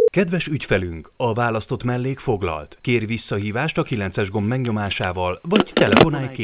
Kedves ügyfelünk, a választott mellék foglalt. Kér visszahívást a 9-es gomb megnyomásával, vagy telefonálj